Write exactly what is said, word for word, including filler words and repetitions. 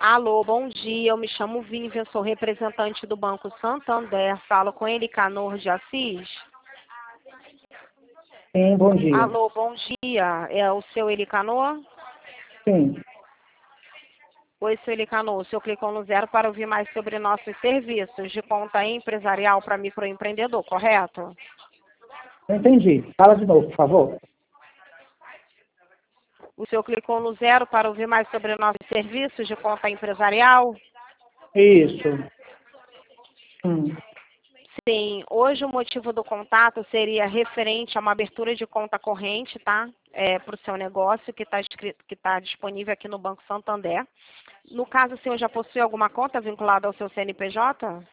Alô, bom dia. Eu me chamo Vivian, sou representante do Banco Santander. Falo com ele, Canor de Assis. Sim, bom dia. Alô, bom dia. É o seu Elicanor? Sim, Oi, seu Elicanor. O senhor clicou no zero para ouvir mais sobre nossos serviços de conta empresarial para microempreendedor, correto? não entendi. Fala de novo, por favor. O senhor clicou no zero para ouvir mais sobre nossos serviços de conta empresarial? Isso. Hum. Sim, hoje o motivo do contato seria referente a uma abertura de conta corrente, tá? É, para o seu negócio que está que tá disponível aqui no Banco Santander. No caso, o senhor já possui alguma conta vinculada ao seu C N P J?